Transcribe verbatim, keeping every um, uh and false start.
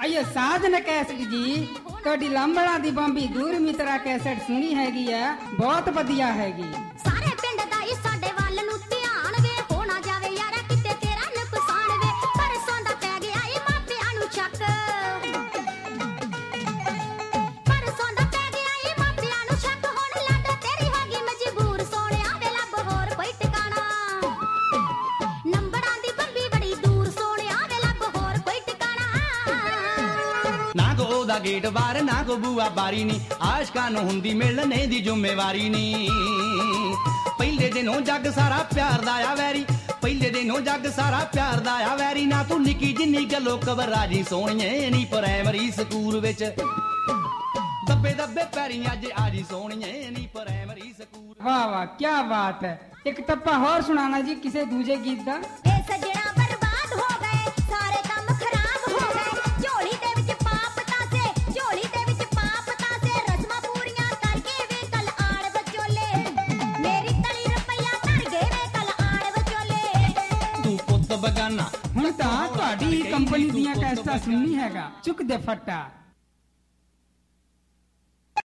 ਅਈਏ ਸਾਜਨ cassette ਜੀ ਤੁਹਾਡੀ ਲੰਬੜਾ ਦੀ ਬੰਬੀ ਦੂਰ ਮਿੱਤਰਾ ਕੈਸਟ ਸੁਣੀ ਹੈਗੀ ਆ, ਬਹੁਤ ਵਧੀਆ ਹੈਗੀ। ਸਾਰੇ ਪਿੰਡ ਦਾ ਹੀ ਸਾਡੇ ਵੱਲ ਨੂੰ ਧਿਆਨ ਵੇ, ਹੋ ਨਾ ਜਾਵੇ ਯਾਰਾ ਕਿਤੇ ਤੇਰਾ ਨੁਕਸਾਨ ਵੇ। ਪਰਸੋਂ ਦਾ ਪੈ ਗਿਆ ਈ ਮਾਪਿਆਂ ਨੂੰ ਸ਼ੱਕ, ਪਰਸੋਂ ਦਾ ਪੈ ਗਿਆ ਈ ਮਾਪਿਆਂ ਨੂੰ ਸ਼ੱਕ। ਹੁਣ ਲੱਡ ਤੇਰੀ ਹੋ ਗਈ ਮਜਬੂਰ, ਸੋਹਣਿਆ ਵੇ ਲੱਭ ਹੋਰ ਕੋਈ ਟਿਕਾਣਾ। ਲੰਬੜਾਂ ਦੀ ਬੰਬੀ ਬੜੀ ਦੂਰ, ਸੋਹਣਿਆ ਵੇ ਲੱਭ ਹੋਰ ਕੋਈ ਟਿਕਾਣਾ। ਨਾ ਕੋ ਉਹਦਾ ਗੇਟ ਬਾਰ, ਨਾ ਕੋ ਬੂਆ ਬਾਰੀ ਨੀ, ਆਸ਼ਕਾਂ ਨੂੰ ਹੁੰਦੀ ਮਿਲਣੇ ਦੀ ਜ਼ਿੰਮੇਵਾਰੀ ਨੀ। ਪਹਿਲੇ ਦਿਨੋਂ ਜੱਗ ਸਾਰਾ ਪਿਆਰ ਦਾ ਆ ਵੈਰੀ, ਪਹਿਲੇ ਦਿਨੋਂ ਜੱਗ ਸਾਰਾ ਪਿਆਰ ਦਾ ਆ ਵੈਰੀ। ਨਾ ਤੂੰ ਨਿੱਕੀ ਜਿੰਨੀ ਗੱਲੋਂ ਘਬਰਾ ਜੀ ਸੋਹਣੀਏ ਨੀ, ਪ੍ਰਾਇਮਰੀ ਸਕੂਲ ਵਿੱਚ ਦੱਬੇ ਦੱਬੇ ਪੈਰੀ ਅੱਜ ਆਜੀ ਸੋਹਣੀਏ ਨੀ, ਪ੍ਰਾਇਮਰੀ ਸਕੂਲ। ਵਾਹ ਵਾਹ ਕੀ ਬਾਤ ਹੈ। ਇੱਕ ਟੱਪਾ ਹੋਰ ਸੁਣਾਣਾ ਜੀ ਕਿਸੇ ਦੂਜੇ ਗੀਤ ਦਾ। ਇਹ ਸੱਜਣਾ ਬਰਬਾਦ ਹੋ ਗਏ, ਸਾਰੇ ਕੰਮ ਖਰਾਬ ਹੋ ਗਏ। ਝੋਲੀ ਦੇ ਵਿੱਚ ਪਾਪ ਤਾਸੇ, ਝੋਲੀ ਦੇ ਵਿੱਚ ਪਾਪ ਤਾਸੇ। ਰਸਮਾਂ ਪੂਰੀਆਂ ਕਰਕੇ ਵੇ ਕੱਲ ਆੜ ਵਿਚੋਲੇ, ਮੇਰੀ ਤਲੀ ਰੁਪਈਆ ਧਰ ਗਏ ਵੇ ਕੱਲ ਆੜ ਵਿਚੋਲੇ। ਤੂੰ ਪੁੱਤ ਬਗਾਨਾ ਹੁਣ ਤਾਂ ਤੁਹਾਡੀ ਕੰਪਨੀ ਦੀਆਂ ਕੈਸਟਾਂ ਸੁਣਨੀ ਹੈਗਾ, ਚੁੱਕ ਦੇ ਫੱਟਾ।